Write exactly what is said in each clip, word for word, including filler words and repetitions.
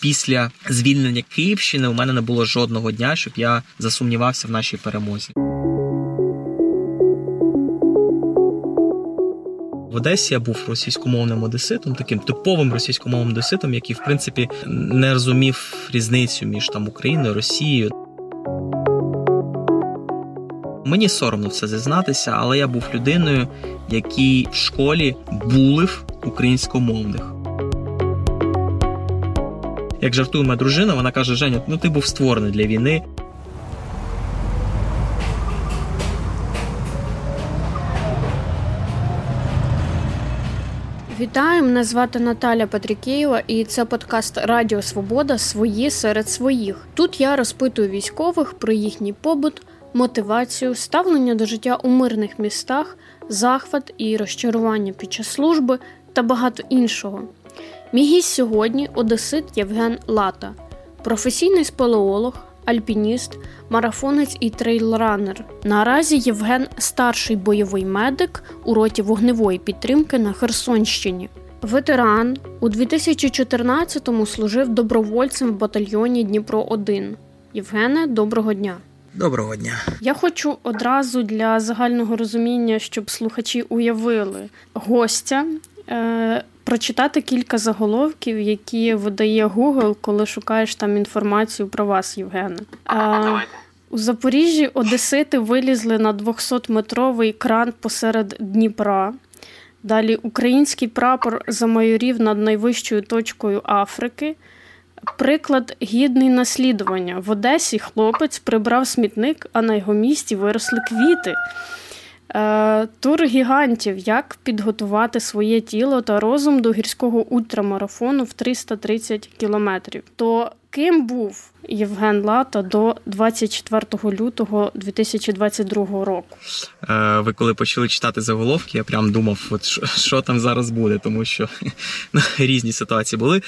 після звільнення Київщини у мене не було жодного дня, щоб я засумнівався в нашій перемозі. В Одесі я був російськомовним одеситом, таким типовим російськомовним одеситом, який, в принципі, не розумів різницю між там Україною, Росією. Мені соромно в це зізнатися, але я був людиною, який в школі булив українськомовних. Як жартує моя дружина, вона каже: Женя, ну ти був створений для війни. Вітаю, мене звати Наталя Патрікєєва, і це подкаст «Радіо Свобода. Свої серед своїх». Тут я розпитую військових про їхній побут, мотивацію, ставлення до життя у мирних містах, захват і розчарування під час служби та багато іншого. Мій гість сьогодні – одесит Євген Лата, професійний спелеолог, альпініст, марафонець і трейлранер. Наразі Євген – старший бойовий медик у роті вогневої підтримки на Херсонщині. Ветеран, у дві тисячі чотирнадцятому служив добровольцем в батальйоні Дніпро один. Євгене, доброго дня. Доброго дня. Я хочу одразу для загального розуміння, щоб слухачі уявили гостя, е- прочитати кілька заголовків, які видає Google, коли шукаєш там інформацію про вас, Євгене. А, у Запоріжжі одесити вилізли на двохсотметровий кран посеред Дніпра. Далі український прапор замайорів над найвищою точкою Африки. Приклад гідний наслідування. В Одесі хлопець прибрав смітник, а на його місці виросли квіти. Тур гігантів. Як підготувати своє тіло та розум до гірського ультрамарафону в триста тридцять кілометрів. То ким був Євген Лата до двадцять четвертого лютого дві тисячі двадцять другого року? Ви коли почали читати заголовки, я прям думав, от що, що там зараз буде, тому що ну, різні ситуації були.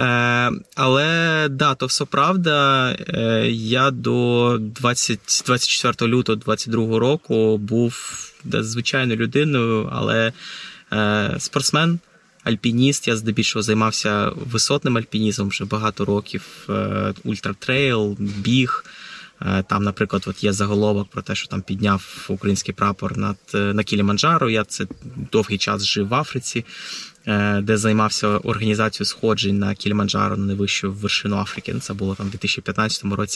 Але да, то все правда. Я до двадцять, двадцять четвертого лютого двадцять другого року був звичайною людиною, але спортсмен, альпініст. Я здебільшого займався висотним альпінізмом вже багато років. Ультратрейл, біг. Там, наприклад, от є заголовок про те, що там підняв український прапор над, на Кіліманджаро. Я це довгий час жив в Африці, де займався організацією сходжень на Кіліманджаро, на найвищу вершину Африки. Це було там в дві тисячі п'ятнадцятому році.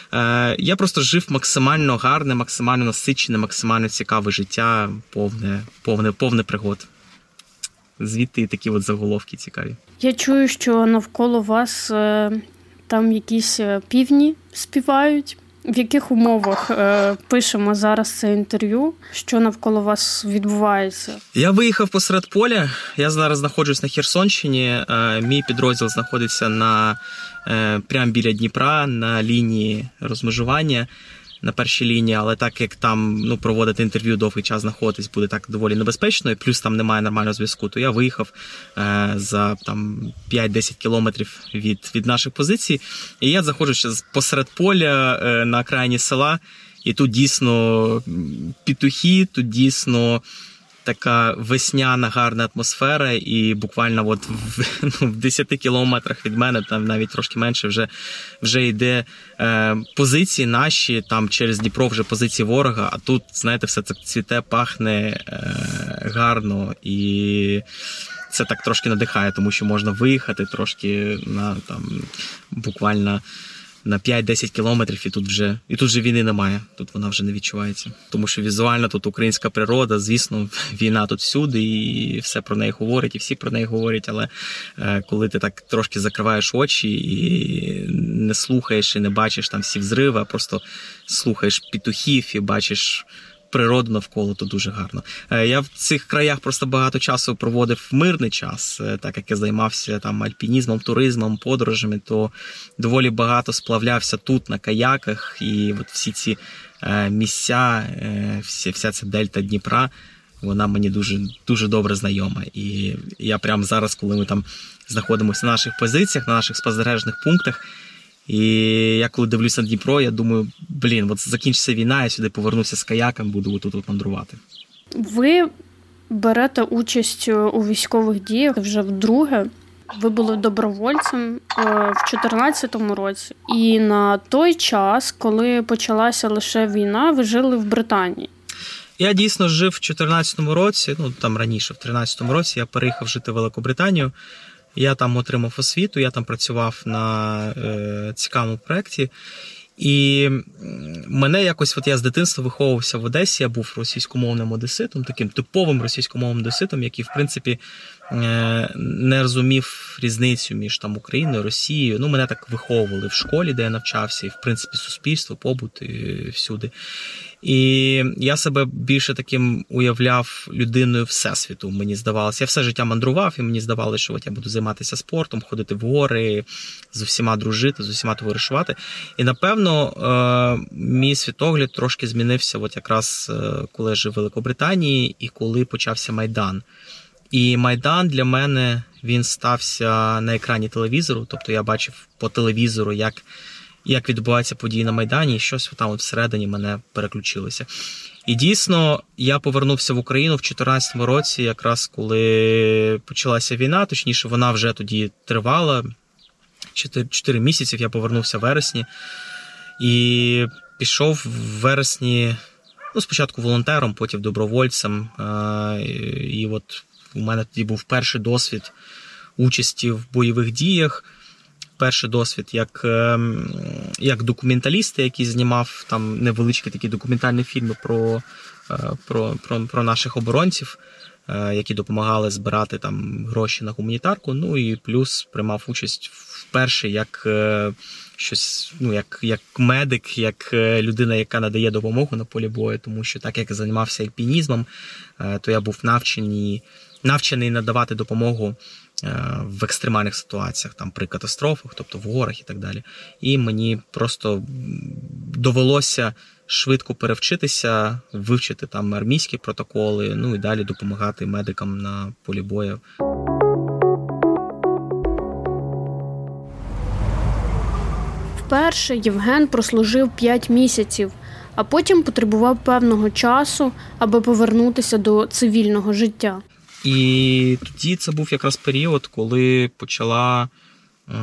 Я просто жив максимально гарне, максимально насичене, максимально цікаве життя, повне, повне, повне пригод. Звідти такі от заголовки цікаві. Я чую, що навколо вас е, там якісь півні співають. В яких умовах е, пишемо зараз це інтерв'ю? Що навколо вас відбувається? Я виїхав посеред поля. Я зараз знаходжусь на Херсонщині. Е, мій підрозділ знаходиться на, е, прямо біля Дніпра, на лінії розмежування. На першій лінії, але так як там ну, проводити інтерв'ю довгий час знаходитись буде так доволі небезпечно, і плюс там немає нормального зв'язку, то я виїхав е, за там п'ять-десять кілометрів від, від наших позицій, і я заходжу ще посеред поля е, на окраїні села, і тут дійсно петухи, тут дійсно така весняна гарна атмосфера, і буквально от в, ну, в десяти кілометрах від мене, там навіть трошки менше, вже, вже йде е, позиції наші, там через Дніпро вже позиції ворога, а тут, знаєте, все це цвіте, пахне е, гарно, і це так трошки надихає, тому що можна виїхати трошки на там буквально на п'ять-десять кілометрів, і тут вже і тут вже війни немає, тут вона вже не відчувається. Тому що візуально тут українська природа, звісно, війна тут всюди, і все про неї говорять, і всі про неї говорять, але е, коли ти так трошки закриваєш очі і не слухаєш, і не бачиш там всі взриви, а просто слухаєш петухів і бачиш природу навколо, то дуже гарно. Я в цих краях просто багато часу проводив мирний час, так як я займався там альпінізмом, туризмом, подорожами, то доволі багато сплавлявся тут на каяках, і от всі ці е, місця, е, всі, вся ця дельта Дніпра, вона мені дуже, дуже добре знайома. І я прямо зараз, коли ми там знаходимося на наших позиціях, на наших спостережних пунктах, і я коли дивлюся на Дніпро, я думаю, блін, от закінчиться війна, я сюди повернуся з каяком, буду тут от мандрувати. Ви берете участь у військових діях вже вдруге. ви були добровольцем в чотирнадцятому році. І на той час, коли почалася лише війна, ви жили в Британії. Я дійсно жив в чотирнадцятому році, ну там раніше, в тринадцятому році, я переїхав жити в Великобританію. Я там отримав освіту, я там працював на е, цікавому проєкті. І мене якось, от я з дитинства виховувався в Одесі, я був російськомовним одеситом, таким типовим російськомовним одеситом, який, в принципі, не розумів різницю між там Україною, Росією. Ну, мене так виховували в школі, де я навчався, і, в принципі, суспільство, побут, і всюди. І я себе більше таким уявляв людиною всесвіту, мені здавалося. Я все життя мандрував, і мені здавалося, що от я буду займатися спортом, ходити в гори, з усіма дружити, з усіма товаришувати. І, напевно, мій світогляд трошки змінився от якраз коли я жив в Великобританії і коли почався Майдан. І Майдан для мене, він стався на екрані телевізору, тобто я бачив по телевізору, як як відбуваються події на Майдані, і щось там от всередині мене переключилося. І дійсно, я повернувся в Україну в чотирнадцятому році, якраз коли почалася війна, точніше, вона вже тоді тривала, чотири місяці, я повернувся в вересні, і пішов в вересні, ну, спочатку волонтером, потім добровольцем, і от у мене тоді був перший досвід участі в бойових діях, перший досвід як, як документаліста, який знімав там невеличкі такі документальні фільми про, про, про, про наших оборонців, які допомагали збирати там гроші на гуманітарку, ну і плюс приймав участь вперше як щось, ну, як, як медик, як людина, яка надає допомогу на полі бою, тому що так як я займався альпінізмом, то я був навчений, навчений надавати допомогу в екстремальних ситуаціях, там при катастрофах, тобто в горах і так далі. І мені просто довелося швидко перевчитися, вивчити там армійські протоколи, ну і далі допомагати медикам на полі бою. Вперше Євген прослужив п'ять місяців, а потім потребував певного часу, аби повернутися до цивільного життя. І тоді це був якраз період, коли почала е,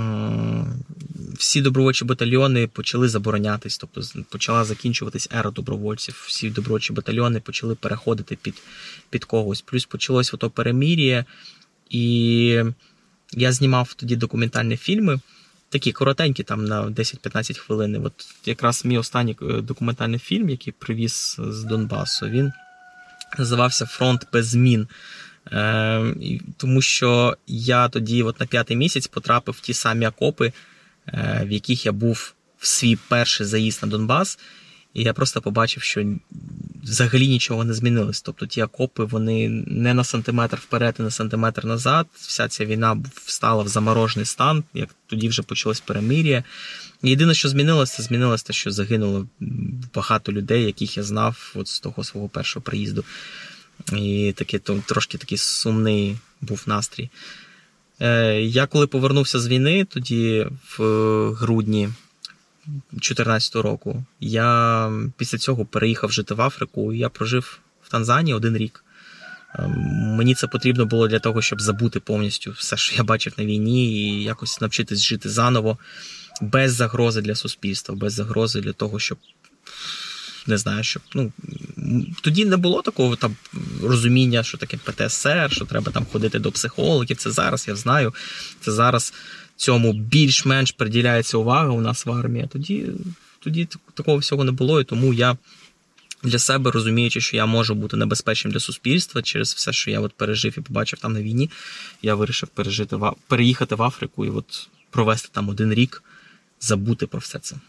всі добровольчі батальйони почали заборонятись, тобто почала закінчуватись ера добровольців, всі добровольчі батальйони почали переходити під, під когось. Плюс почалось ото перемир'я, і я знімав тоді документальні фільми, такі коротенькі, там на десять-п'ятнадцять хвилин. От якраз мій останній документальний фільм, який привіз з Донбасу, він називався «Фронт без змін». Е, тому що я тоді от на п'ятий місяць потрапив в ті самі окопи, е, в яких я був в свій перший заїзд на Донбас, і я просто побачив, що взагалі нічого не змінилось. Тобто ті окопи, вони не на сантиметр вперед і на сантиметр назад. Вся ця війна встала в заморожений стан, як тоді вже почалось перемир'я. Єдине, що змінилося, це змінилося те, що загинуло багато людей, яких я знав от з того свого першого приїзду. І таки, то, трошки такий сумний був настрій. Е, я коли повернувся з війни, тоді в грудні дві тисячі чотирнадцятого року, я після цього переїхав жити в Африку, і я прожив в Танзанії один рік. Е, мені це потрібно було для того, щоб забути повністю все, що я бачив на війні, і якось навчитись жити заново, без загрози для суспільства, без загрози для того, щоб не знаю, щоб, ну, тоді не було такого там розуміння, що таке пе те ес ер, що треба там ходити до психологів. Це зараз, я знаю, це зараз цьому більш-менш приділяється увага у нас в армії. А тоді, тоді такого всього не було, і тому я для себе, розуміючи, що я можу бути небезпечним для суспільства через все, що я от пережив і побачив там на війні, я вирішив пережити, переїхати в Африку і от провести там один рік, забути про все це.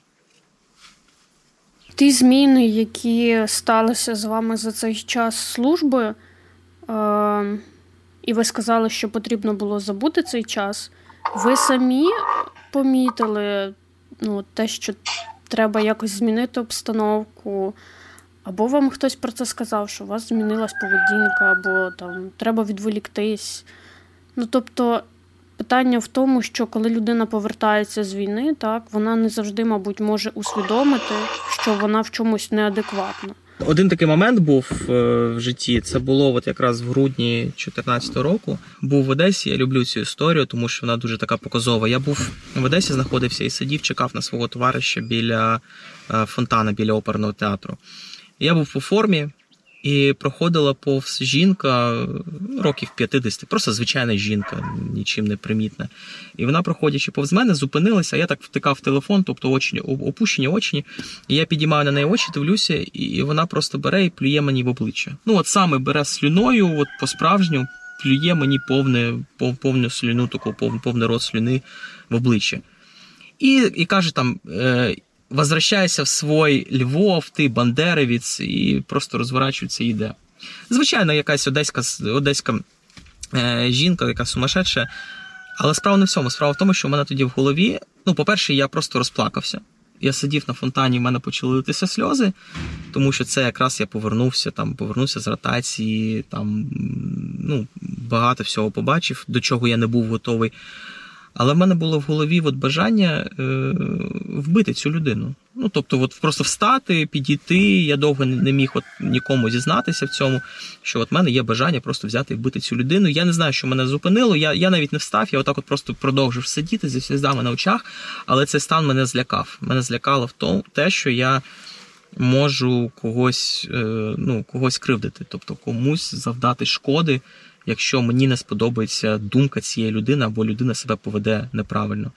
Ті зміни, які сталися з вами за цей час служби, е- і ви сказали, що потрібно було забути цей час, ви самі помітили, ну, те, що треба якось змінити обстановку, або вам хтось про це сказав, що у вас змінилась поведінка, або там треба відволіктись. Ну, тобто, питання в тому, що коли людина повертається з війни, так, вона не завжди, мабуть, може усвідомити, що вона в чомусь неадекватна. Один такий момент був в житті, це було от якраз в грудні чотирнадцятого року. Був в Одесі, я люблю цю історію, тому що вона дуже така показова. Я був в Одесі, знаходився і сидів, чекав на свого товариша біля фонтана, біля оперного театру. Я був по формі, і проходила повз жінка років п'ятдесят, просто звичайна жінка, нічим не примітна. І вона, проходячи повз мене, зупинилася, а я так втикав в телефон, тобто очі, опущені очі, і я підіймаю на неї очі, дивлюся, і вона просто бере і плює мені в обличчя. Ну от саме бере слюною, от по-справжньому, плює мені повне, повну слюну, таку повний рот слюни в обличчя. І, і каже там... «Возвращайся в свій Львов, ти бандерівець», і просто розворачується і йде. Звичайно, якась одеська, одеська е, жінка, яка сумасшедша, але справа не в цьому. Справа в тому, що в мене тоді в голові, ну, по-перше, я просто розплакався. Я сидів на фонтані, в мене почали литися сльози, тому що це якраз я повернувся, там, повернувся з ротації, там, ну, багато всього побачив, до чого я не був готовий. Але в мене було в голові от бажання е, вбити цю людину. Ну, тобто, от просто встати, підійти. Я довго не міг от нікому зізнатися в цьому, що от в мене є бажання просто взяти і вбити цю людину. Я не знаю, що мене зупинило. Я, я навіть не встав, я отак от просто продовжив сидіти зі сльозами на очах. Але цей стан мене злякав. Мене злякало в тому, те, що я можу когось, е, ну, когось кривдити. Тобто, комусь завдати шкоди, якщо мені не сподобається думка цієї людини, або людина себе поведе неправильно.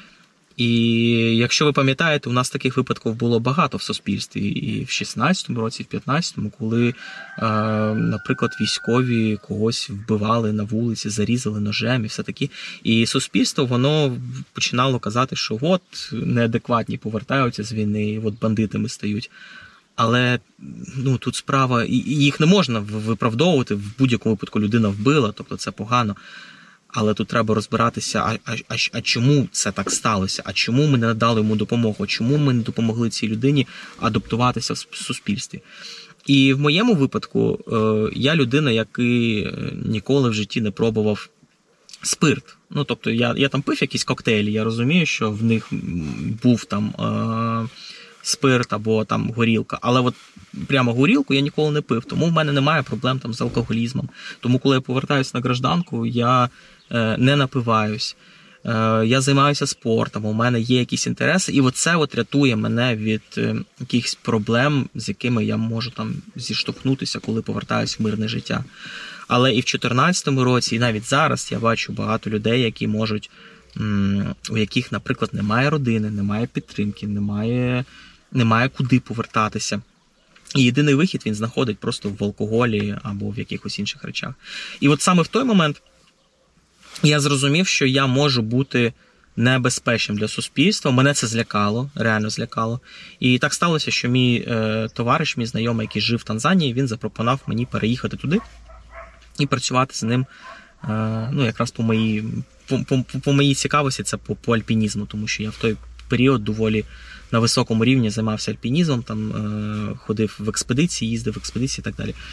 І якщо ви пам'ятаєте, у нас таких випадків було багато в суспільстві. І в шістнадцятому році, і в п'ятнадцятому, коли, наприклад, військові когось вбивали на вулиці, зарізали ножем і все таке. І суспільство, воно починало казати, що от неадекватні повертаються з війни, от бандитами стають. Але ну, тут справа, і їх не можна виправдовувати, в будь-якому випадку людина вбила, тобто це погано. Але тут треба розбиратися, а, а, а, а чому це так сталося, а чому ми не надали йому допомогу, чому ми не допомогли цій людині адаптуватися в суспільстві. І в моєму випадку е, я людина, який ніколи в житті не пробував спирт. Ну, тобто я, я там пив якісь коктейлі, я розумію, що в них був там... Е, спирт або там горілка, але от прямо горілку я ніколи не пив, тому в мене немає проблем там з алкоголізмом. Тому коли я повертаюся на гражданку, я е, не напиваюсь, е, я займаюся спортом, у мене є якісь інтереси, і оце от рятує мене від е, якихось проблем, з якими я можу там зіштовхнутися, коли повертаюся в мирне життя. Але і в чотирнадцятому році, і навіть зараз я бачу багато людей, які можуть, м, у яких, наприклад, немає родини, немає підтримки, немає немає куди повертатися. І єдиний вихід він знаходить просто в алкоголі або в якихось інших речах. І от саме в той момент я зрозумів, що я можу бути небезпечним для суспільства. Мене це злякало, реально злякало. І так сталося, що мій е, товариш, мій знайомий, який жив в Танзанії, він запропонував мені переїхати туди і працювати з ним, е, ну, якраз по моїй, по, по, по моїй цікавості, це по, по альпінізму, тому що я в той період доволі на високому рівні займався альпінізмом, там е, ходив в експедиції, їздив в експедиції і так далі.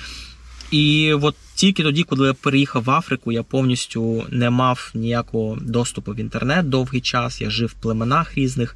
І от тільки тоді, коли я переїхав в Африку, я повністю не мав ніякого доступу в інтернет довгий час, я жив в племенах різних,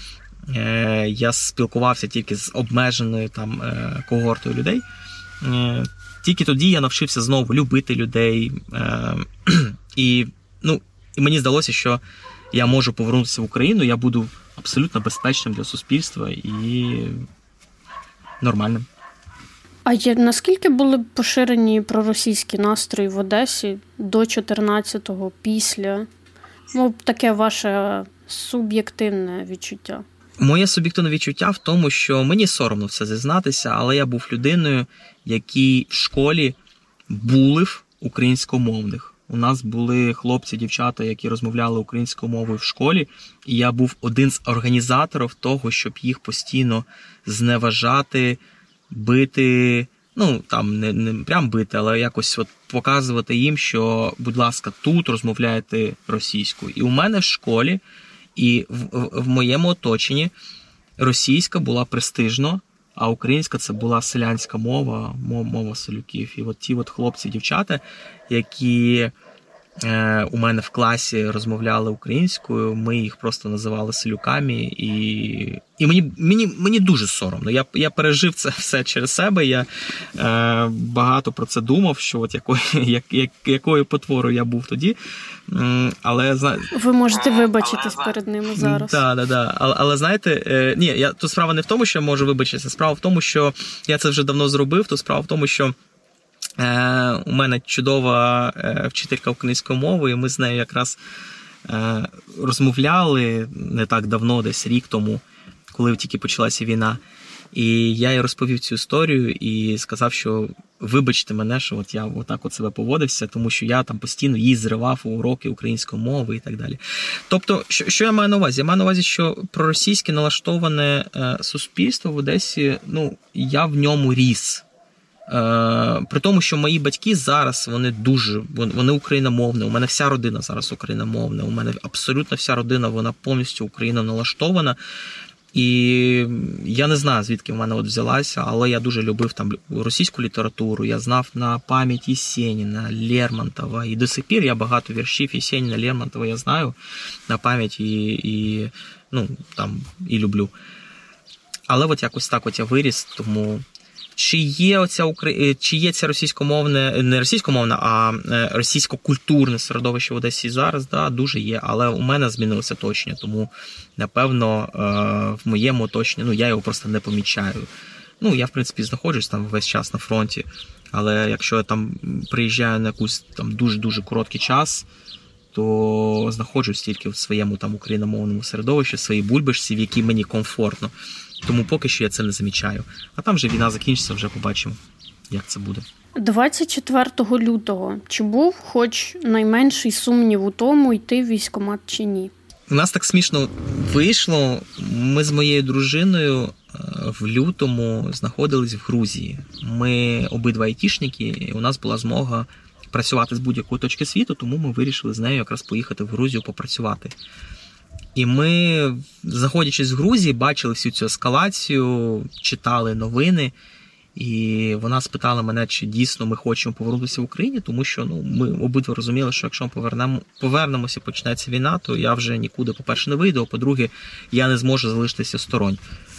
е, я спілкувався тільки з обмеженою там е, когортою людей. Е, тільки тоді я навчився знову любити людей. Е, і, ну, і мені здалося, що я можу повернутися в Україну, я буду абсолютно безпечним для суспільства і нормальним. А є, наскільки були поширені проросійські настрої в Одесі до чотирнадцятого, після? Ну, таке ваше суб'єктивне відчуття. Моє суб'єктивне відчуття в тому, що мені соромно в це зізнатися, але я був людиною, який в школі булив українськомовних. У нас були хлопці, дівчата, які розмовляли українською мовою в школі, і я був один з організаторів того, щоб їх постійно зневажати, бити, ну, там, не, не прям бити, але якось от показувати їм, що, будь ласка, тут розмовляєте російською. І у мене в школі, і в, в, в моєму оточенні російська була престижно, а українська це була селянська мова, мова селюків. І от ті от хлопці, дівчата, які у мене в класі розмовляли українською, ми їх просто називали селюками, і, і мені, мені, мені дуже соромно. Я, я пережив це все через себе, я е, багато про це думав, що от якою, як, як, якою потворою я був тоді. Але, ви можете вибачитись перед ними зараз. Так, так, так. Але, але знаєте, е, ні, я, тут справа не в тому, що я можу вибачитися, справа в тому, що я це вже давно зробив, то справа в тому, що Е, у мене чудова е, вчителька української мови, і ми з нею якраз е, розмовляли не так давно, десь рік тому, коли тільки почалася війна. І я їй розповів цю історію і сказав, що вибачте мене, що от я отак от себе поводився, тому що я там постійно її зривав у уроки української мови і так далі. Тобто, що, що я маю на увазі? Я маю на увазі, що проросійське налаштоване е, суспільство в Одесі, ну, я в ньому ріс. При тому, що мої батьки зараз, вони дуже, вони україномовні, у мене вся родина зараз україномовна, у мене абсолютно вся родина, вона повністю україноналаштована. І я не знаю, звідки в мене от взялася, але я дуже любив там російську літературу, я знав на пам'ять Єсеніна, Лермонтова, і до сих пір я багато віршів Єсеніна, Лермонтова я знаю на пам'ять і, і, ну, там, і люблю. Але от якось так от я виріс, тому... Чи є оця Украї... чи є це російськомовне, не російськомовне, а російсько-культурне середовище в Одесі зараз, да, дуже є, але у мене змінилося оточення, тому, напевно, в моєму оточенні, ну, я його просто не помічаю. Ну, я, в принципі, знаходжусь там весь час на фронті, але якщо я там приїжджаю на якийсь там дуже-дуже короткий час, то знаходжусь тільки в своєму там україномовному середовищі, в своїй бульбашці, в якій мені комфортно. Тому поки що я це не замічаю. А там вже війна закінчиться, вже побачимо, як це буде. двадцять четвертого лютого. Чи був хоч найменший сумнів у тому, йти в військкомат чи ні? У нас так смішно вийшло. Ми з моєю дружиною в лютому знаходились в Грузії. Ми обидва айтішники, і у нас була змога працювати з будь-якої точки світу, тому ми вирішили з нею якраз поїхати в Грузію попрацювати. І ми, заходячи з Грузії, бачили всю цю ескалацію, читали новини, і вона спитала мене, чи дійсно ми хочемо повернутися в Україну, тому що ну, ми обидва розуміли, що якщо ми повернемо, повернемося, почнеться війна, то я вже нікуди, по-перше, не вийду, а по-друге, я не зможу залишитися сторонь.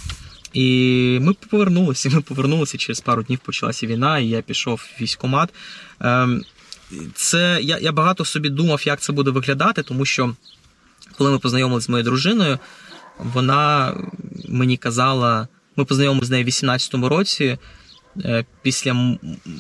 І ми повернулися, ми повернулися, через пару днів почалася війна, і я пішов в військкомат. Це, я, я багато собі думав, як це буде виглядати, тому що коли ми познайомилися з моєю дружиною, вона мені казала, ми познайомилися з нею в вісімнадцятому році, після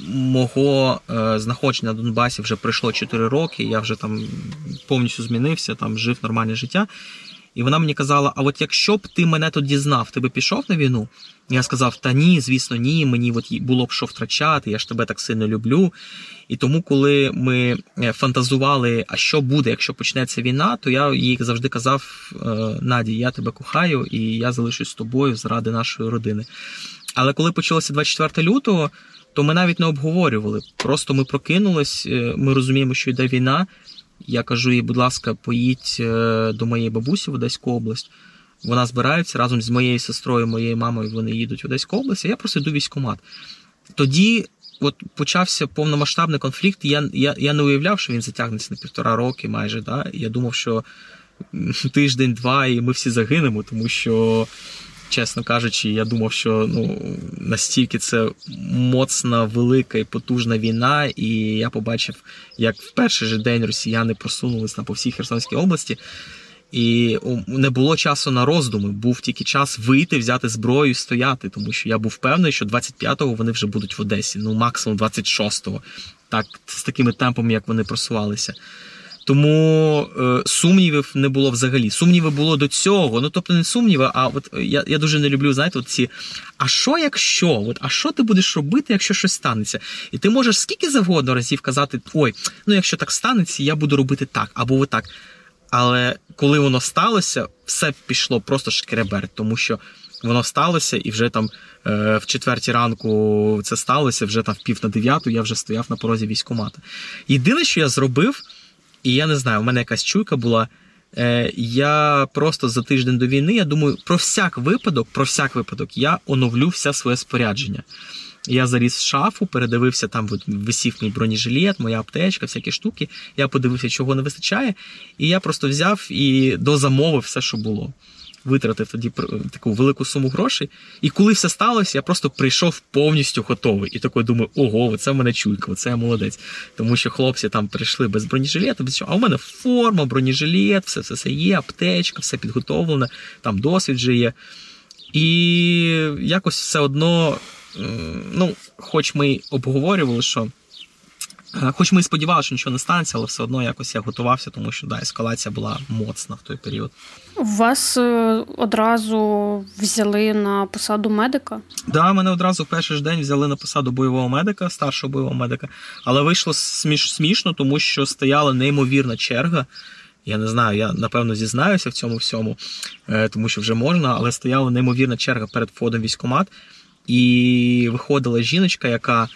мого знаходження на Донбасі вже пройшло чотири роки, я вже там повністю змінився, там жив нормальне життя. І вона мені казала, а от якщо б ти мене тоді знав, ти би пішов на війну? Я сказав, та ні, звісно, ні, мені от було б що втрачати, я ж тебе так сильно люблю. І тому, коли ми фантазували, а що буде, якщо почнеться війна, то я їй завжди казав, Наді, я тебе кохаю, і я залишусь з тобою заради нашої родини. Але коли почалося двадцять четвертого лютого, то ми навіть не обговорювали. Просто ми прокинулись, ми розуміємо, що йде війна. Я кажу їй, будь ласка, поїдь до моєї бабусі в Одеську область. Вона збирається разом з моєю сестрою, моєю мамою, вони їдуть в Одеську область, а я просто йду в військкомат. Тоді от почався повномасштабний конфлікт, я, я, я не уявляв, що він затягнеться на півтора роки майже. Да? Я думав, що тиждень-два і ми всі загинемо, тому що, чесно кажучи, я думав, що ну, настільки це моцна, велика і потужна війна, і я побачив, як в перший же день росіяни просунулись по всій Херсонській області, і не було часу на роздуми, був тільки час вийти, взяти зброю і стояти, тому що я був впевнений, що двадцять п'ятого вони вже будуть в Одесі, ну максимум двадцять шостого, так, з такими темпами, як вони просувалися. Тому е, сумнівів не було взагалі. Сумніви було до цього. Ну, тобто не сумніви, а от я, я дуже не люблю, знаєте, от ці, а що якщо? От, а що ти будеш робити, якщо щось станеться? І ти можеш скільки завгодно разів казати, ой, ну якщо так станеться, я буду робити так, або отак. Але коли воно сталося, все пішло просто шкереберть, тому що воно сталося, і вже там е, в четвертій ранку це сталося, вже там в пів на дев'яту я вже стояв на порозі військкомата. Єдине, що я зробив, і я не знаю, у мене якась чуйка була, е, я просто за тиждень до війни, я думаю, про всяк випадок, про всяк випадок я оновлю все своє спорядження. Я заліз в шафу, передивився, там висів мій бронежилет, моя аптечка, всякі штуки. Я подивився, чого не вистачає, і я просто взяв і дозамовив все, що було. Витратив тоді таку велику суму грошей. І коли все сталося, я просто прийшов повністю готовий. І такий думаю, ого, це в мене чуйка, це я молодець. Тому що хлопці там прийшли без бронежилету, без чого. А у мене форма, бронежилет, все, все, все є, аптечка, все підготовлене, там досвід вже є. І якось все одно, ну, хоч ми обговорювали, що хоч ми і сподівалися, що нічого не станеться, але все одно якось я готувався, тому що, да, ескалація була моцна в той період. Вас одразу взяли на посаду медика? Так, да, мене одразу в перший ж день взяли на посаду бойового медика, старшого бойового медика. Але вийшло сміш, смішно, тому що стояла неймовірна черга. Я не знаю, я, напевно, зізнаюся в цьому всьому, тому що вже можна, але стояла неймовірна черга перед входом в військкомат. І виходила жіночка, яка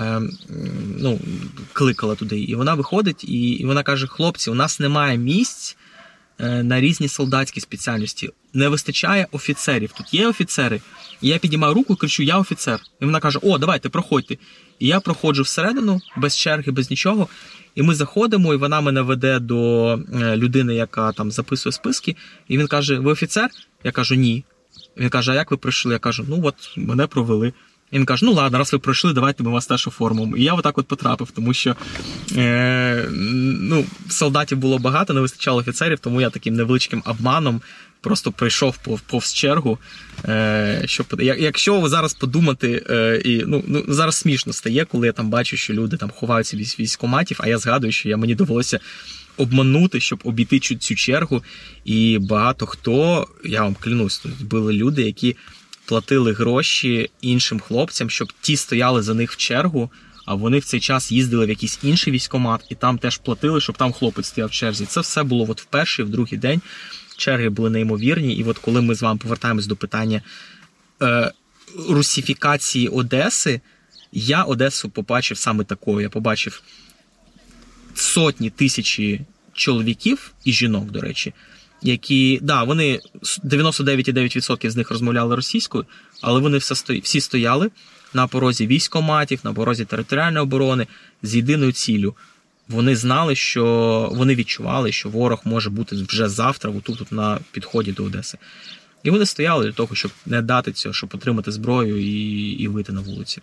ну, кликала туди. І вона виходить, і, і вона каже, хлопці, у нас немає місць на різні солдатські спеціальності. Не вистачає офіцерів. Тут є офіцери. І я підіймаю руку і кричу, я офіцер. І вона каже, о, давайте, проходьте. І я проходжу всередину, без черги, без нічого. І ми заходимо, і вона мене веде до людини, яка там записує списки. І він каже, ви офіцер? Я кажу, ні. Він каже, а як ви прийшли? Я кажу, ну от, мене провели. І він каже, ну ладно, раз ви пройшли, давайте ми вас теж оформимо. І я отак от потрапив, тому що е, ну, солдатів було багато, не вистачало офіцерів, тому я таким невеличким обманом просто прийшов повз чергу. Е, щоб, якщо ви зараз подумати, е, і, ну, ну, зараз смішно стає, коли я там бачу, що люди там ховаються від військкоматів, а я згадую, що я, мені довелося обманути, щоб обійти цю, цю чергу. І багато хто, я вам клянусь, тут були люди, які платили гроші іншим хлопцям, щоб ті стояли за них в чергу, а вони в цей час їздили в якийсь інший військкомат і там теж платили, щоб там хлопець стояв в черзі. Це все було от в перший, в другий день. Черги були неймовірні. І от коли ми з вами повертаємось до питання е, русифікації Одеси, я Одесу побачив саме такою. Я побачив сотні, тисячі чоловіків і жінок, до речі, які, да, вони, дев'яносто дев'ять цілих дев'ять відсотків з них розмовляли російською, але вони всі стояли на порозі військкоматів, на порозі територіальної оборони з єдиною ціллю. Вони знали, що, вони відчували, що ворог може бути вже завтра, отут, тут на підході до Одеси. І вони стояли для того, щоб не дати цього, щоб отримати зброю і, і вийти на вулиці.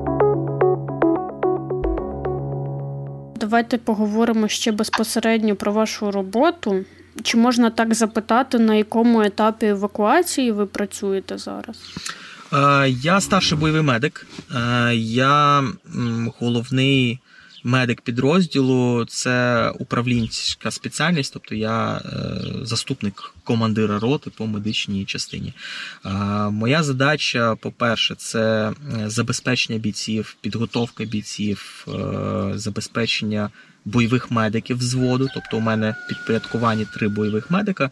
Давайте поговоримо ще безпосередньо про вашу роботу. Чи можна так запитати, на якому етапі евакуації ви працюєте зараз? Я старший бойовий медик. Я головний медик підрозділу. Це управлінська спеціальність, тобто я заступник командира роти по медичній частині. Моя задача, по-перше, це забезпечення бійців, підготовка бійців, забезпечення бойових медиків взводу, тобто у мене підпорядковані три бойових медика,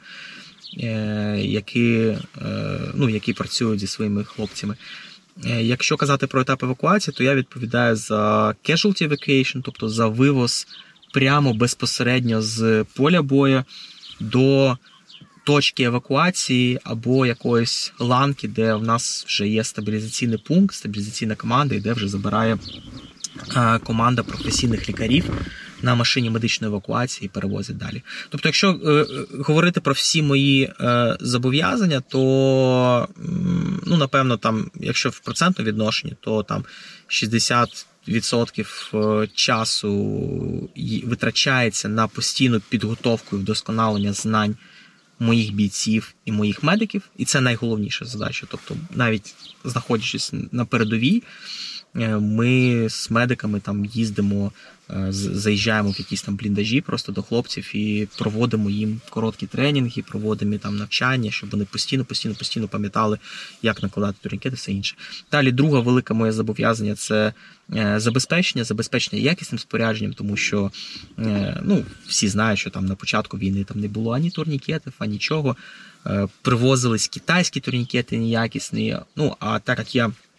які, ну, які працюють зі своїми хлопцями. Якщо казати про етап евакуації, то я відповідаю за casualty evacuation, тобто за вивоз прямо безпосередньо з поля бою до точки евакуації або якоїсь ланки, де в нас вже є стабілізаційний пункт, стабілізаційна команда, і де вже забирає команда професійних лікарів на машині медичної евакуації і перевозять далі. Тобто, якщо е, говорити про всі мої е, зобов'язання, то, ну, напевно, там, якщо в процентному відношенні, то там шістдесят відсотків часу витрачається на постійну підготовку і вдосконалення знань моїх бійців і моїх медиків, і це найголовніша задача. Тобто, навіть знаходячись на передовій, ми з медиками там їздимо, заїжджаємо в якісь там бліндажі просто до хлопців і проводимо їм короткі тренінги, проводимо там навчання, щоб вони постійно, постійно, постійно пам'ятали, як накладати турнікети і все інше. Далі друге велике моє зобов'язання – це забезпечення, забезпечення якісним спорядженням, тому що, ну, всі знають, що там на початку війни там не було ані турнікетів, ані нічого. Привозились китайські турнікети неякісні. Ну, а так як я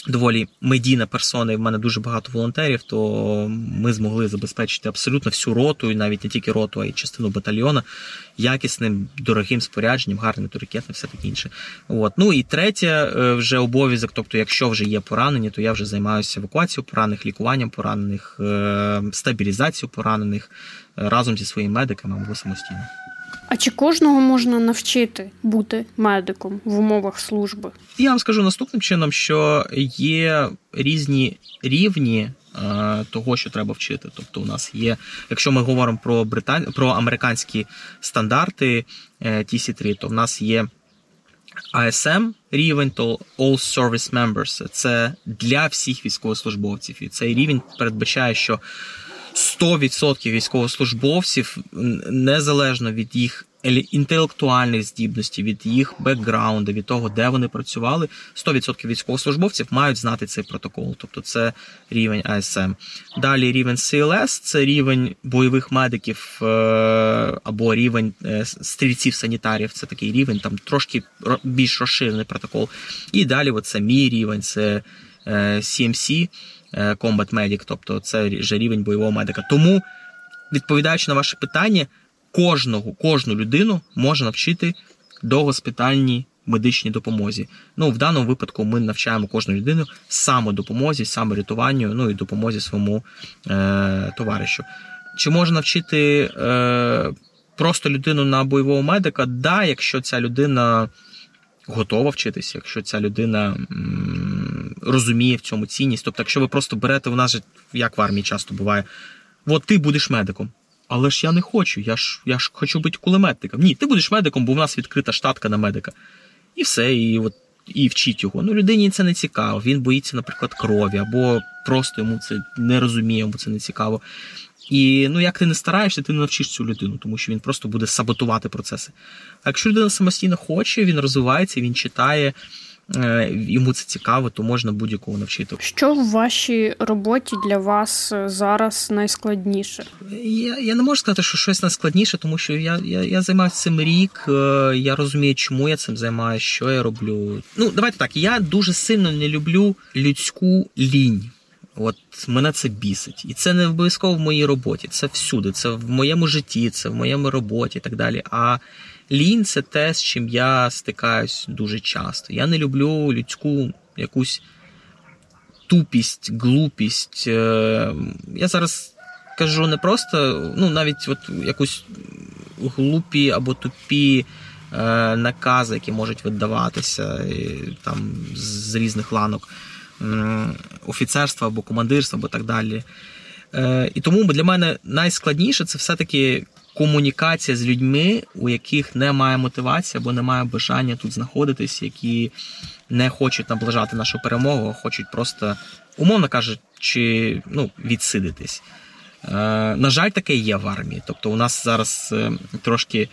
доволі медійна персона, і в мене дуже багато волонтерів, то ми змогли забезпечити абсолютно всю роту, і навіть не тільки роту, а й частину батальйона якісним, дорогим спорядженням, гарним турнікетом, все таке інше. От. Ну і третє вже обов'язок, тобто якщо вже є поранені, то я вже займаюся евакуацією поранених, лікуванням поранених, стабілізацією поранених разом зі своїми медиками або самостійно. А чи кожного можна навчити бути медиком в умовах служби? Я вам скажу наступним чином, що є різні рівні е, того, що треба вчити. Тобто у нас є, якщо ми говоримо про британ... про американські стандарти е, Ті Сі три, то в нас є ай ес ем рівень, то All Service Members. Це для всіх військовослужбовців. І цей рівень передбачає, що сто відсотків військовослужбовців, незалежно від їх інтелектуальних здібностей, від їх бекграунду, від того, де вони працювали, сто відсотків військовослужбовців мають знати цей протокол. Тобто це рівень ай ес ем. Далі рівень сі ел ес – це рівень бойових медиків або рівень стрільців-санітарів. Це такий рівень, там трошки більш розширений протокол. І далі це мій рівень, це сі ем сі, Combat Medic, тобто це вже рівень бойового медика. Тому, відповідаючи на ваше питання, кожного, кожну людину можна навчити догоспітальній медичній допомозі. Ну, в даному випадку ми навчаємо кожну людину самодопомозі, саморятуванню, ну і допомозі своєму е, товаришу. Чи можна навчити е, просто людину на бойового медика? Да, якщо ця людина готова вчитися, якщо ця людина м, розуміє в цьому цінність. Тобто, якщо ви просто берете, у нас же, як в армії часто буває, от ти будеш медиком. Але ж я не хочу, я ж, я ж хочу бути кулеметником. Ні, ти будеш медиком, бо в нас відкрита штатка на медика. І все, і, от, і вчить його. Ну, людині це не цікаво, він боїться, наприклад, крові, або просто йому це не розуміє, йому це не цікаво. І, ну, як ти не стараєшся, ти не навчиш цю людину, тому що він просто буде саботувати процеси. А якщо людина самостійно хоче, він розвивається, він читає, йому це цікаво, то можна будь-якого навчити. Що в вашій роботі для вас зараз найскладніше? Я, я не можу сказати, що щось найскладніше, тому що я, я, я займаюся цим рік, я розумію, чому я цим займаюся, що я роблю. Ну, давайте так, я дуже сильно не люблю людську лінь. От мене це бісить. І це не обов'язково в моїй роботі, це всюди, це в моєму житті, це в моєму роботі і так далі. А лінь – це те, з чим я стикаюсь дуже часто. Я не люблю людську якусь тупість, глупість. Я зараз кажу не просто, ну навіть от якусь глупі або тупі накази, які можуть видаватися там з різних ланок офіцерства або командирства, або так далі. І тому для мене найскладніше – це все-таки комунікація з людьми, у яких немає мотивації або немає бажання тут знаходитись, які не хочуть наближати нашу перемогу, а хочуть просто, умовно кажучи, ну, відсидитись. На жаль, таке є в армії. Тобто у нас зараз трошки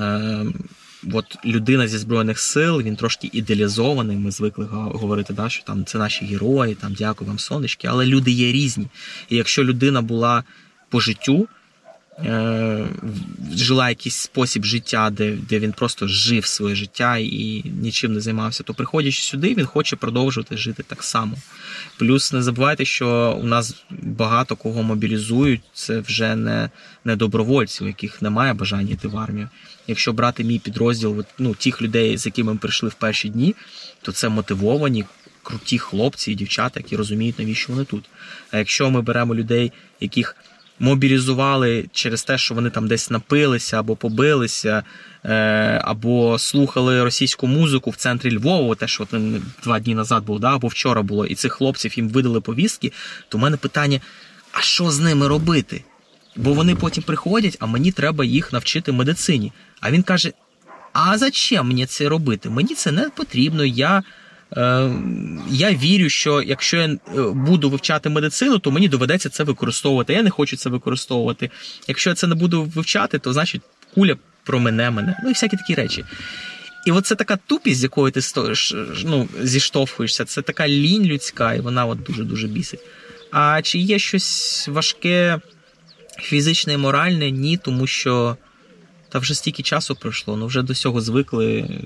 от людина зі Збройних сил, він трошки ідеалізований, ми звикли говорити, да, що там це наші герої, там дякую вам, сонечки, але люди є різні. І якщо людина була по життю, е- жила якийсь спосіб життя, де, де він просто жив своє життя і нічим не займався, то приходячи сюди, він хоче продовжувати жити так само. Плюс не забувайте, що у нас багато кого мобілізують, це вже не, не добровольці, у яких немає бажання йти в армію. Якщо брати мій підрозділ, ну, тих людей, з якими ми прийшли в перші дні, то це мотивовані, круті хлопці і дівчата, які розуміють, навіщо вони тут. А якщо ми беремо людей, яких мобілізували через те, що вони там десь напилися або побилися, або слухали російську музику в центрі Львова, те, що от два дні назад було, да, або вчора було, і цих хлопців їм видали повістки, то в мене питання, а що з ними робити? Бо вони потім приходять, а мені треба їх навчити медицині. А він каже, а зачем мені це робити? Мені це не потрібно, я, е, я вірю, що якщо я буду вивчати медицину, то мені доведеться це використовувати. Я не хочу це використовувати. Якщо я це не буду вивчати, то значить куля промене мене. Ну і всякі такі речі. І от це така тупість, з якою ти ну, зіштовхуєшся, це така лінь людська, і вона от дуже-дуже бісить. А чи є щось важке, фізичне і моральне? Ні, тому що та вже стільки часу пройшло, ну вже до цього звикли,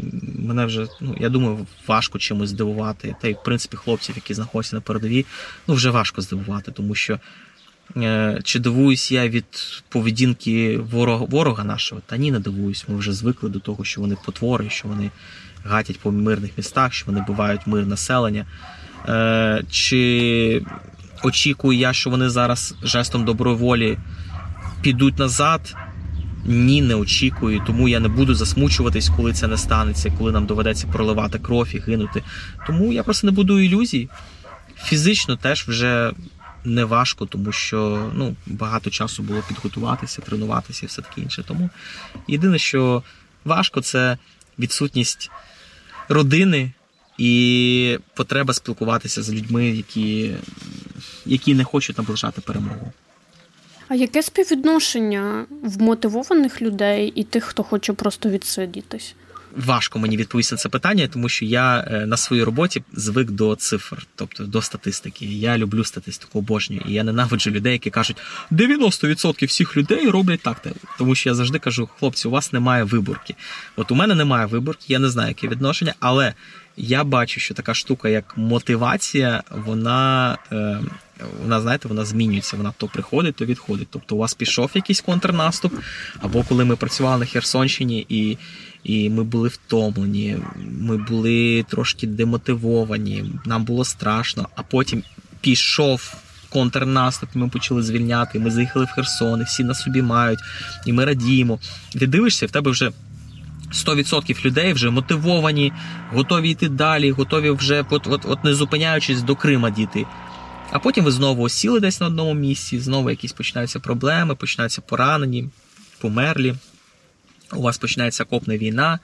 мене вже, ну, я думаю, важко чимось здивувати. Та й, в принципі, хлопців, які знаходяться на передовій, ну, вже важко здивувати, тому що е, чи дивуюсь я від поведінки ворога, ворога нашого? Та ні, не дивуюсь. Ми вже звикли до того, що вони потвори, що вони гатять по мирних містах, що вони вбивають мир населення. Е, чи очікую я, що вони зараз жестом доброї волі підуть назад? Ні, не очікую, тому я не буду засмучуватись, коли це не станеться, коли нам доведеться проливати кров і гинути. Тому я просто не будую ілюзій. Фізично теж вже не важко, тому що ну, багато часу було підготуватися, тренуватися і все таке інше. Тому єдине, що важко, це відсутність родини і потреба спілкуватися з людьми, які, які не хочуть наближати перемогу. А яке співвідношення вмотивованих людей і тих, хто хоче просто відсидітись? Важко мені відповісти на це питання, тому що я на своїй роботі звик до цифр, тобто до статистики. Я люблю статистику, обожнюю. І я ненавиджу людей, які кажуть, дев'яносто відсотків всіх людей роблять так. Тому що я завжди кажу, хлопці, у вас немає виборки. От у мене немає виборки, я не знаю, яке відношення, але я бачу, що така штука, як мотивація, вона, е, вона, знаєте, вона змінюється. Вона то приходить, то відходить. Тобто у вас пішов якийсь контрнаступ, або коли ми працювали на Херсонщині і І ми були втомлені, ми були трошки демотивовані, нам було страшно, а потім пішов контрнаступ, ми почали звільняти, ми заїхали в Херсон, і всі на собі мають, і ми радіємо. І ти дивишся, і в тебе вже сто відсотків людей вже мотивовані, готові йти далі, готові вже, от, от, от не зупиняючись, до Крима дійти. А потім ви знову осіли десь на одному місці, знову якісь починаються проблеми, починаються поранені, померлі. У вас починається окопна війна,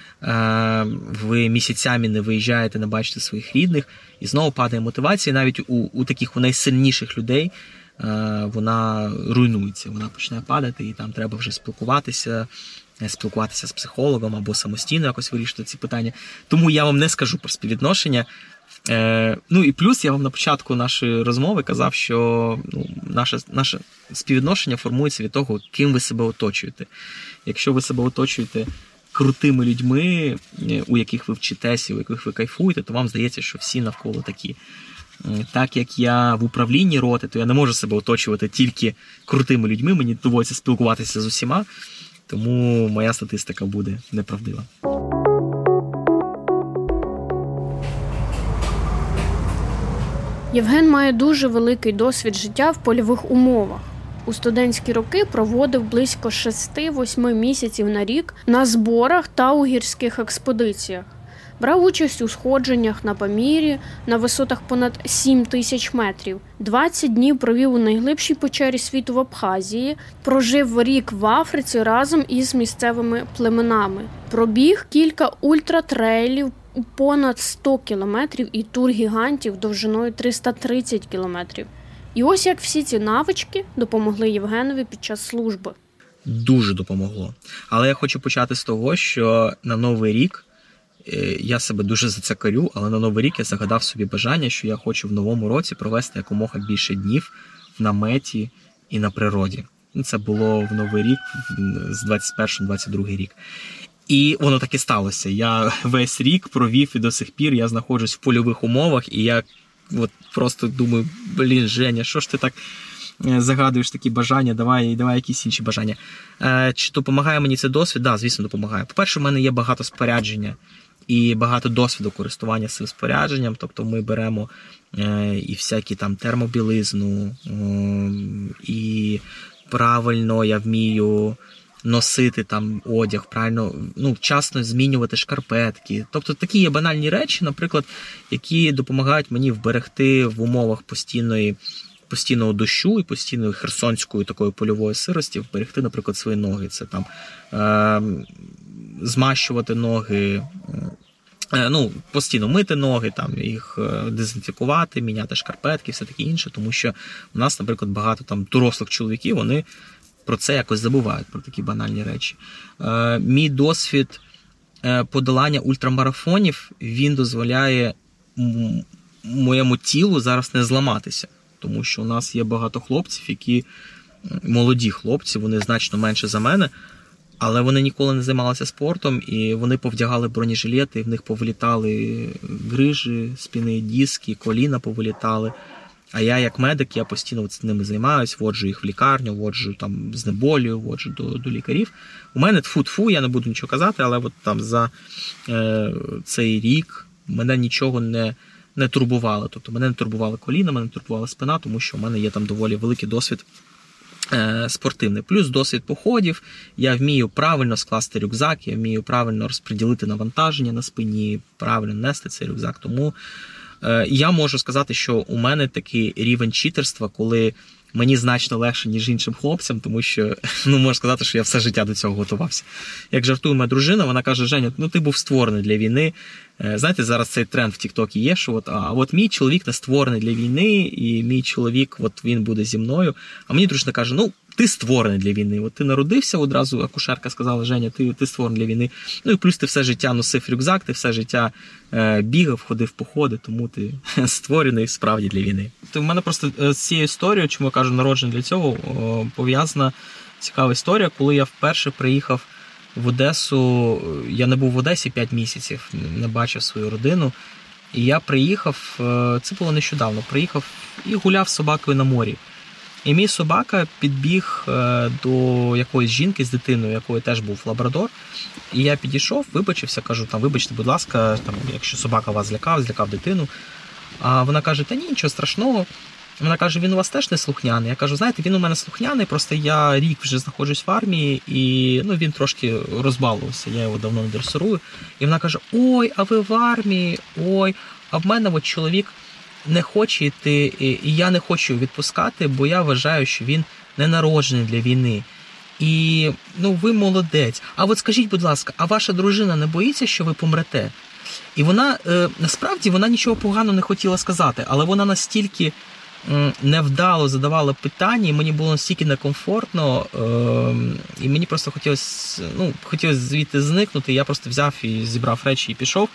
ви місяцями не виїжджаєте, не бачите своїх рідних, і знову падає мотивація. Навіть у, у таких у найсильніших людей вона руйнується, вона починає падати, і там треба вже спілкуватися, спілкуватися з психологом або самостійно якось вирішити ці питання. Тому я вам не скажу про співвідношення. Ну і плюс я вам на початку нашої розмови казав, що ну, наше, наше співвідношення формується від того, ким ви себе оточуєте. Якщо ви себе оточуєте крутими людьми, у яких ви вчитеся, у яких ви кайфуєте, то вам здається, що всі навколо такі. Так як я в управлінні роти, то я не можу себе оточувати тільки крутими людьми, мені доводиться спілкуватися з усіма, тому моя статистика буде неправдива. Євген має дуже великий досвід життя в польових умовах. У студентські роки проводив близько шести-восьми місяців на рік на зборах та у гірських експедиціях. Брав участь у сходженнях на Памірі на висотах понад сім тисяч метрів. двадцять днів провів у найглибшій печері світу в Абхазії. Прожив рік в Африці разом із місцевими племенами. Пробіг кілька ультратрейлів у понад сто кілометрів і тур гігантів довжиною триста тридцять кілометрів. І ось як всі ці навички допомогли Євгенові під час служби. Дуже допомогло. Але я хочу почати з того, що на Новий рік, я себе дуже за це корю, але на Новий рік я загадав собі бажання, що я хочу в новому році провести якомога більше днів в наметі і на природі. Це було в Новий рік, з двадцять першого двадцять другий рік. І воно так і сталося. Я весь рік провів і до сих пір я знаходжусь в польових умовах, і я от просто думаю, блін, Женя, що ж ти так загадуєш такі бажання, давай, давай якісь інші бажання. Е, чи допомагає мені цей досвід? Так, да, звісно, допомагає. По-перше, в мене є багато спорядження і багато досвіду користування цим спорядженням, тобто ми беремо е, і всякі там термобілизну, е, і правильно я вмію носити там одяг, правильно, ну, вчасно змінювати шкарпетки. Тобто такі є банальні речі, наприклад, які допомагають мені вберегти в умовах постійної, постійного дощу і постійної херсонської такої польової сирості, вберегти, наприклад, свої ноги. Це там е- змащувати ноги, е- ну, постійно мити ноги, там, їх дезінфікувати, міняти шкарпетки, все таке інше, тому що у нас, наприклад, багато там дорослих чоловіків, вони про це якось забувають, про такі банальні речі. Е, мій досвід е, подолання ультрамарафонів, він дозволяє м- моєму тілу зараз не зламатися. Тому що у нас є багато хлопців, які молоді хлопці, вони значно менше за мене, але вони ніколи не займалися спортом, і вони повдягали бронежилети, і в них повилітали грижі, спини, диски, коліна повилітали. А я, як медик, я постійно з ними займаюся, воджу їх в лікарню, воджу там знеболюю, воджу до, до лікарів. У мене тфу-тфу, я не буду нічого казати, але от там за е, цей рік мене нічого не, не турбувало. Тобто мене не турбували коліна, мене не турбувала спина, тому що в мене є там доволі великий досвід е, спортивний. Плюс досвід походів, я вмію правильно скласти рюкзак, я вмію правильно розподілити навантаження на спині, правильно нести цей рюкзак. Тому я можу сказати, що у мене такий рівень читерства, коли мені значно легше, ніж іншим хлопцям, тому що, ну, можу сказати, що я все життя до цього готувався. Як жартує моя дружина, вона каже: Женя, ну ти був створений для війни. Знаєте, зараз цей тренд в Тік-Токі є, що от, а от мій чоловік не створений для війни, і мій чоловік, от він буде зі мною. А мені дружина каже: ну, ти створений для війни. От ти народився, одразу акушерка сказала: Женя, ти, ти створений для війни. Ну і плюс ти все життя носив рюкзак, ти все життя е, бігав, ходив в походи, тому ти створений справді для війни. То в мене просто з цією історією, чому я кажу народжений для цього, о, пов'язана цікава історія. Коли я вперше приїхав в Одесу, я не був в Одесі п'ять місяців, не бачив свою родину. І я приїхав, це було нещодавно, приїхав і гуляв з собакою на морі. І мій собака підбіг до якоїсь жінки з дитиною, якої теж був лабрадор. І я підійшов, вибачився, кажу: там, вибачте, будь ласка, там, якщо собака вас злякав, злякав дитину. А вона каже: та ні, нічого страшного. Вона каже: він у вас теж не слухняний? Я кажу: знаєте, він у мене слухняний, просто я рік вже знаходжусь в армії, і ну, він трошки розбалувався, я його давно не дресирую. І вона каже: ой, а ви в армії, ой, а в мене от чоловік не хоче йти, і я не хочу відпускати, бо я вважаю, що він не народжений для війни. І, ну, ви молодець. А от скажіть, будь ласка, а ваша дружина не боїться, що ви помрете? І вона, е, насправді, вона нічого поганого не хотіла сказати, але вона настільки е, невдало задавала питання, і мені було настільки некомфортно, е, і мені просто хотілося, ну, хотілося звідти зникнути, я просто взяв і зібрав речі і пішов.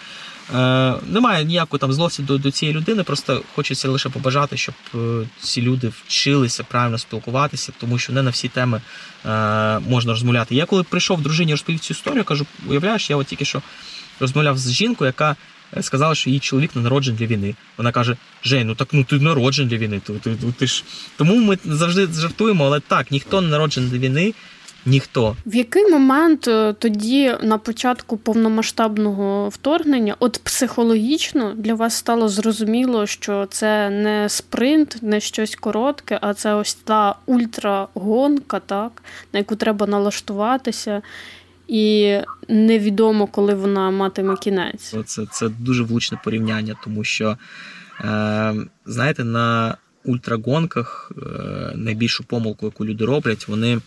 Е, немає ніякої там злості до, до цієї людини, просто хочеться лише побажати, щоб е, ці люди вчилися правильно спілкуватися, тому що не на всі теми е, можна розмовляти. Я коли прийшов дружині, розповів цю історію, кажу: уявляєш, я от тільки що розмовляв з жінкою, яка сказала, що її чоловік не народжений для війни. Вона каже: Жень, ну так ну ти народжений для війни. Ти, ти, ти, ти ж... Тому ми завжди жартуємо, але так, ніхто не народжений для війни. Ніхто. В який момент тоді, на початку повномасштабного вторгнення, от психологічно для вас стало зрозуміло, що це не спринт, не щось коротке, а це ось та ультрагонка, так, на яку треба налаштуватися, і невідомо, коли вона матиме кінець? Це, це дуже влучне порівняння, тому що, е, знаєте, на ультрагонках е, найбільшу помилку, яку люди роблять, вони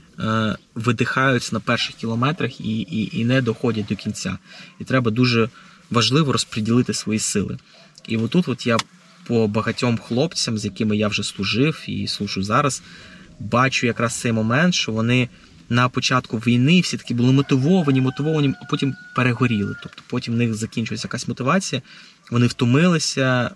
видихаються на перших кілометрах і, і, і не доходять до кінця. І треба дуже важливо розподілити свої сили. І отут от я по багатьом хлопцям, з якими я вже служив і служу зараз, бачу якраз цей момент, що вони на початку війни всі такі були мотивовані, мотивовані, а потім перегоріли. Тобто потім в них закінчується якась мотивація, вони втомилися,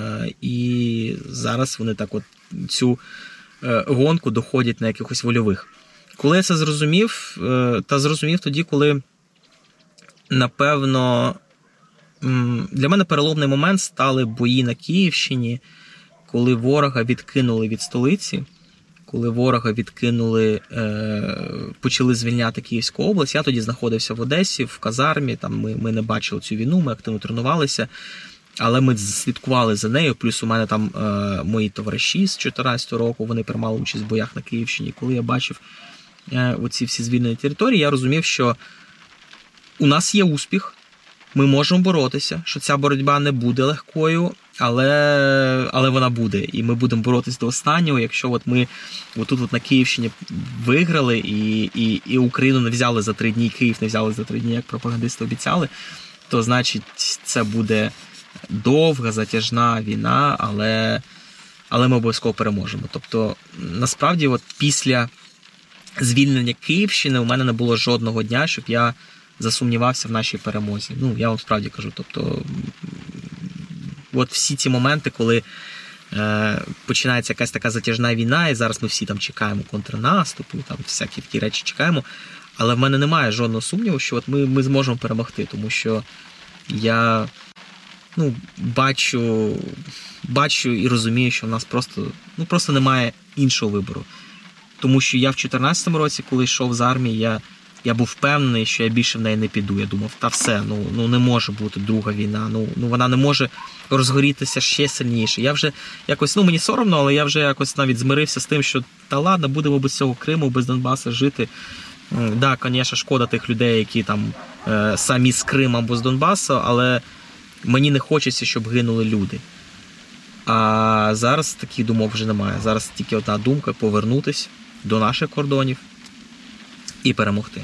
і зараз вони так от цю гонку доходять на якихось вольових. Коли я це зрозумів, та зрозумів тоді, коли, напевно, для мене переломний момент стали бої на Київщині, коли ворога відкинули від столиці, коли ворога відкинули, почали звільняти Київську область. Я тоді знаходився в Одесі, в казармі, там ми, ми не бачили цю війну, ми активно тренувалися, але ми слідкували за нею, плюс у мене там мої товариші з чотирнадцятого року, вони приймали участь в боях на Київщині. Коли я бачив оці всі звільнені території, я розумів, що у нас є успіх, ми можемо боротися, що ця боротьба не буде легкою, але, але вона буде. І ми будемо боротися до останнього. Якщо от ми отут от на Київщині виграли і, і, і Україну не взяли за три дні, Київ не взяли за три дні, як пропагандисти обіцяли, то значить це буде довга, затяжна війна, але, але ми обов'язково переможемо. Тобто, насправді, от після звільнення Київщини у мене не було жодного дня, щоб я засумнівався в нашій перемозі. Ну, я вам справді кажу, тобто, от всі ці моменти, коли е, починається якась така затяжна війна, і зараз ми всі там чекаємо контрнаступу, там всякі такі речі чекаємо, Але в мене немає жодного сумніву, що от ми, ми зможемо перемогти, тому що я ну, бачу, бачу і розумію, що в нас просто, ну, просто немає іншого вибору. Тому що я в чотирнадцятому році, коли йшов з армії, я, я був впевнений, що я більше в неї не піду. Я думав, та все, ну, ну не може бути друга війна, ну, ну вона не може розгорітися ще сильніше. Я вже якось, ну мені соромно, але я вже якось навіть змирився з тим, що та ладно, будемо без цього Криму, без Донбасу жити. Так, да, звісно, шкода тих людей, які там е, самі з Криму або з Донбасу, але мені не хочеться, щоб гинули люди. А зараз таких думок вже немає. Зараз тільки одна думка – повернутися до наших кордонів і перемогти.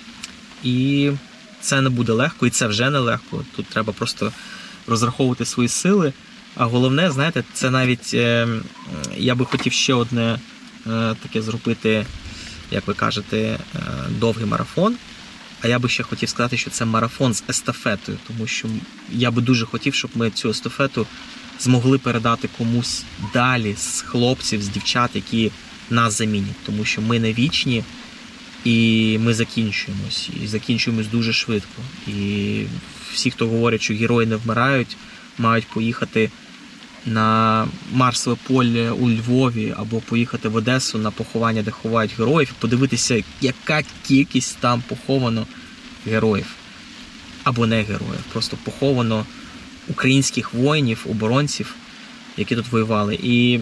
І це не буде легко, і це вже не легко. Тут треба просто розраховувати свої сили. А головне, знаєте, це навіть, е, я би хотів ще одне е, таке зробити, як ви кажете, е, довгий марафон. А я би ще хотів сказати, що це марафон з естафетою, тому що я би дуже хотів, щоб ми цю естафету змогли передати комусь далі з хлопців, з дівчат, які нас замінять. Тому що ми не вічні, і ми закінчуємось. І закінчуємось дуже швидко. І всі, хто говорять, що герої не вмирають, мають поїхати на Марсове поле у Львові або поїхати в Одесу на поховання, де ховають героїв, і подивитися, яка кількість там поховано героїв. Або не героїв, просто поховано українських воїнів, оборонців, які тут воювали. І,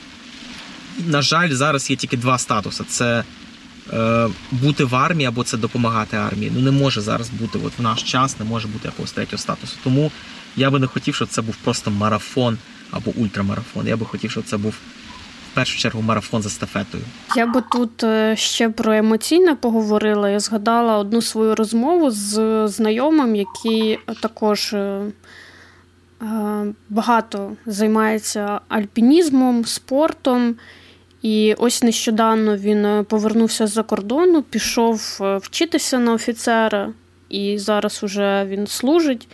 на жаль, зараз є тільки два статуси. Це е, бути в армії або це допомагати армії. Ну не може зараз бути, от в наш час не може бути якогось третього статусу. Тому я би не хотів, щоб це був просто марафон або ультрамарафон. Я би хотів, щоб це був в першу чергу марафон з естафетою. Я би тут ще про емоційне поговорила. Я згадала одну свою розмову з знайомим, який також багато займається альпінізмом, спортом. І ось нещодавно він повернувся з-за кордону, пішов вчитися на офіцера, і зараз уже він служить.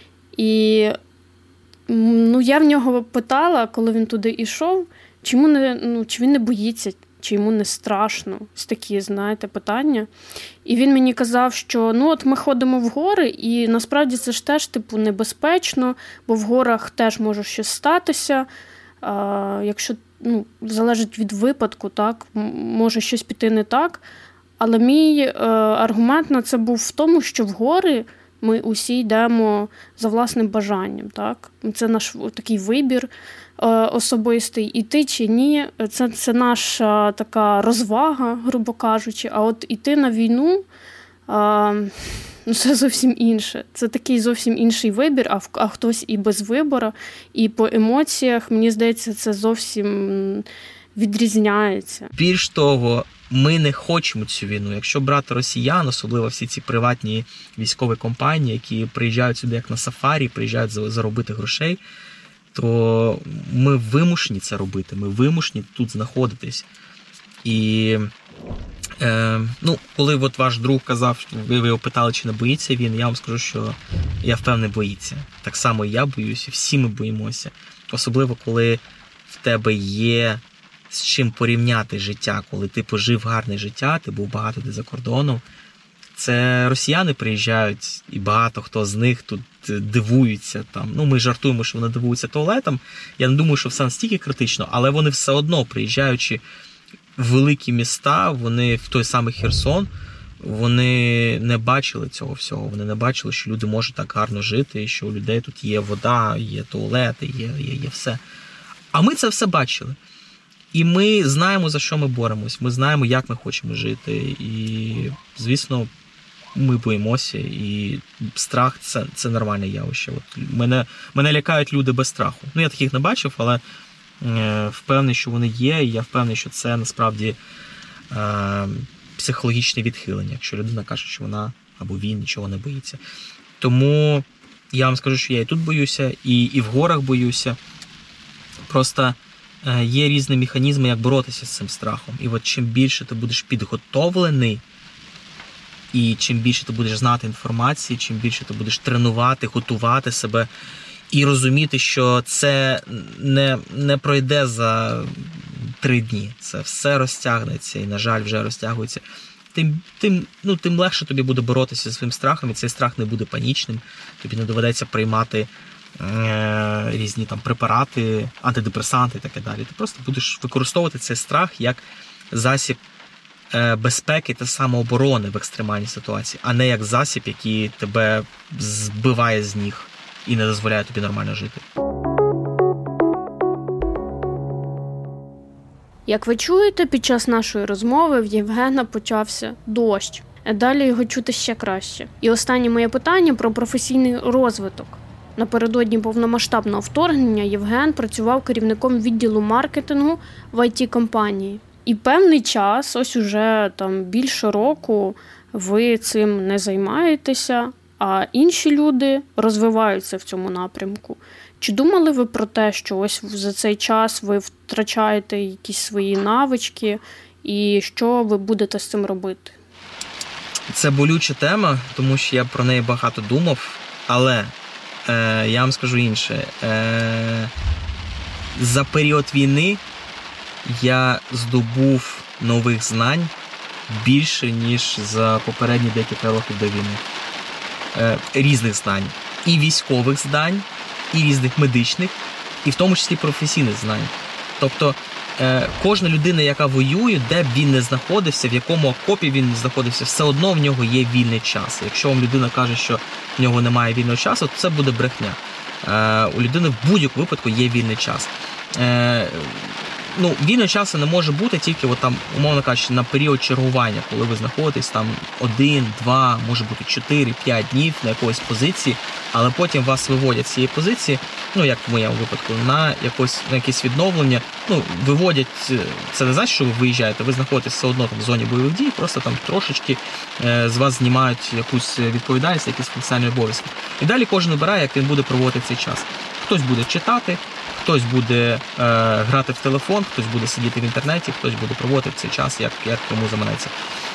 І ну, я в нього питала, коли він туди йшов, чому не, ну, чи він не боїться, чи йому не страшно. Ось такі, знаєте, питання. І він мені казав, що ну, от ми ходимо в гори, і насправді це ж теж типу небезпечно, бо в горах теж може щось статися. А, якщо, ну, залежить від випадку, так, може щось піти не так. Але мій е, аргумент на це був в тому, що в гори ми усі йдемо за власним бажанням. Так? Це наш такий вибір е, особистий. Іти чи ні, це, це наша така розвага, грубо кажучи. А от іти на війну е, ну, це зовсім інше. Це такий зовсім інший вибір, а, а хтось і без вибору, і по емоціях, мені здається, це зовсім відрізняється. Більш того, ми не хочемо цю війну. Якщо брати росіян, особливо всі ці приватні військові компанії, які приїжджають сюди як на сафарі, приїжджають заробити грошей, то ми вимушені це робити, ми вимушені тут знаходитись. І е, ну, коли от ваш друг казав, ви, ви його питали, чи не боїться він, я вам скажу, що я впевнений, боїться. Так само і я боюся, всі ми боїмося. Особливо, коли в тебе є з чим порівняти життя, коли ти пожив гарне життя, ти був багато де за кордоном. Це росіяни приїжджають, і багато хто з них тут дивуються. Там. Ну, ми жартуємо, що вони дивуються туалетом. Я не думаю, що все настільки критично, але вони все одно, приїжджаючи в великі міста, вони в той самий Херсон, вони не бачили цього всього. Вони не бачили, що люди можуть так гарно жити, і що у людей тут є вода, є туалети, є, є, є все. А ми це все бачили. І ми знаємо, за що ми боремось, ми знаємо, як ми хочемо жити. І, звісно, ми боїмося, і страх – це, це нормальне явище. От мене, мене лякають люди без страху. Ну, я таких не бачив, але е, впевнений, що вони є, і я впевнений, що це насправді е, психологічне відхилення, якщо людина каже, що вона або він нічого не боїться. Тому я вам скажу, що я і тут боюся, і, і в горах боюся. Просто є різні механізми, як боротися з цим страхом. І от чим більше ти будеш підготовлений, і чим більше ти будеш знати інформації, чим більше ти будеш тренувати, готувати себе і розуміти, що це не, не пройде за три дні. Це все розтягнеться і, на жаль, вже розтягується. тим, тим, ну, тим легше тобі буде боротися зі своїм страхом, і цей страх не буде панічним, тобі не доведеться приймати е, різні там препарати, антидепресанти і таке далі. Ти просто будеш використовувати цей страх як засіб е, безпеки та самооборони в екстремальній ситуації, а не як засіб, який тебе збиває з ніг і не дозволяє тобі нормально жити. Як ви чуєте, під час нашої розмови в Євгена почався дощ. Далі його чути ще краще. І останнє моє питання про професійний розвиток. Напередодні повномасштабного вторгнення Євген працював керівником відділу маркетингу в ай ті-компанії. І певний час, ось уже там більше року, ви цим не займаєтеся, а інші люди розвиваються в цьому напрямку. Чи думали ви про те, що ось за цей час ви втрачаєте якісь свої навички, і що ви будете з цим робити? Це болюча тема, тому що я про неї багато думав, але е, я вам скажу інше. Е, за період війни я здобув нових знань більше, ніж за попередні декілька років до війни. Е, різних знань. І військових знань, і різних медичних, і в тому числі професійних знань. Тобто е, кожна людина, яка воює, де б він не знаходився, в якому окопі він не знаходився, все одно в нього є вільний час. Якщо вам людина каже, що в нього немає вільного часу, то це буде брехня. Е, у людини в будь-якому випадку є вільний час. Е, ну, вільного часу не може бути тільки, от там, умовно кажучи, на період чергування, коли ви знаходитесь там один, два, може бути чотири, п'ять днів на якоїсь позиції, але потім вас виводять з цієї позиції, ну, як в моєму випадку, на якось, на якесь відновлення. Ну, виводять, це не значить, що ви виїжджаєте, ви знаходитесь все одно там в зоні бойових дій, просто там трошечки е, з вас знімають якусь відповідальність, якісь функціональні обов'язки. І далі кожен вибирає, як він буде проводити цей час. Хтось буде читати, хтось буде е, грати в телефон, хтось буде сидіти в інтернеті, хтось буде проводити цей час, як, як йому заманеться.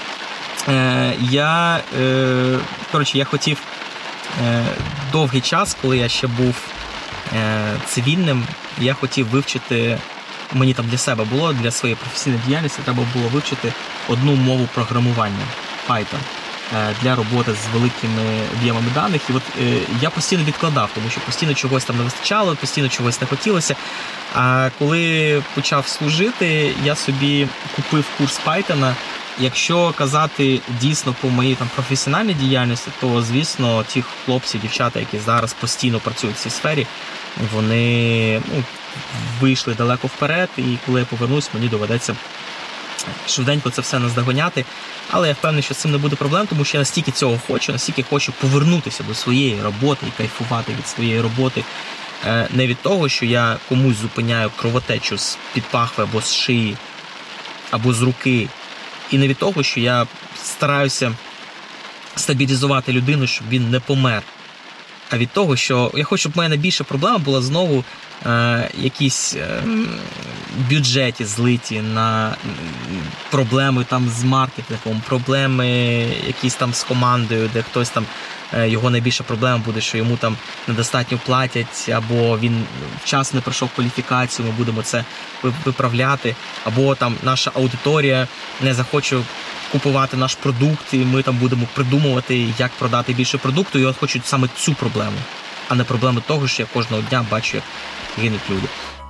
Е, я, е, коротше, я хотів е, довгий час, коли я ще був е, цивільним, я хотів вивчити, мені там для себе було, для своєї професійної діяльності треба було вивчити одну мову програмування, Python, для роботи з великими об'ємами даних. І от е, я постійно відкладав, тому що постійно чогось там не вистачало, постійно чогось не хотілося. А коли почав служити, я собі купив курс Python. Якщо казати дійсно по моїй там професіональній діяльності, то, звісно, ті хлопці, дівчата, які зараз постійно працюють в цій сфері, вони ну, вийшли далеко вперед, і коли я повернусь, мені доведеться швиденько це все наздоганяти. Але я впевнений, що з цим не буде проблем, тому що я настільки цього хочу, настільки хочу повернутися до своєї роботи і кайфувати від своєї роботи. Не від того, що я комусь зупиняю кровотечу з-під пахви або з шиї, або з руки. І не від того, що я стараюся стабілізувати людину, щоб він не помер. А від того, що я хочу, щоб в мене більше проблема була знову е, якісь е, бюджеті злиті на проблеми там з маркетингом, проблеми якісь там з командою, де хтось там, е, його найбільша проблема буде, що йому там недостатньо платять, або він вчасно не пройшов кваліфікацію, ми будемо це виправляти, або там наша аудиторія не захоче купувати наш продукт, і ми там будемо придумувати, як продати більше продукту, і от хочуть саме цю проблему, а не проблему того, що я кожного дня бачу, як гинуть люди.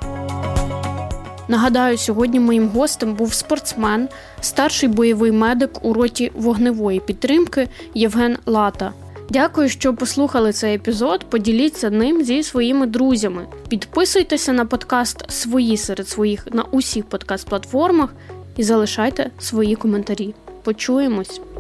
Нагадаю, сьогодні моїм гостем був спортсмен, старший бойовий медик у роті вогневої підтримки Євген Лата. Дякую, що послухали цей епізод, поділіться ним зі своїми друзями. Підписуйтеся на подкаст «Свої серед своїх» на усіх подкаст-платформах і залишайте свої коментарі. Почуємось!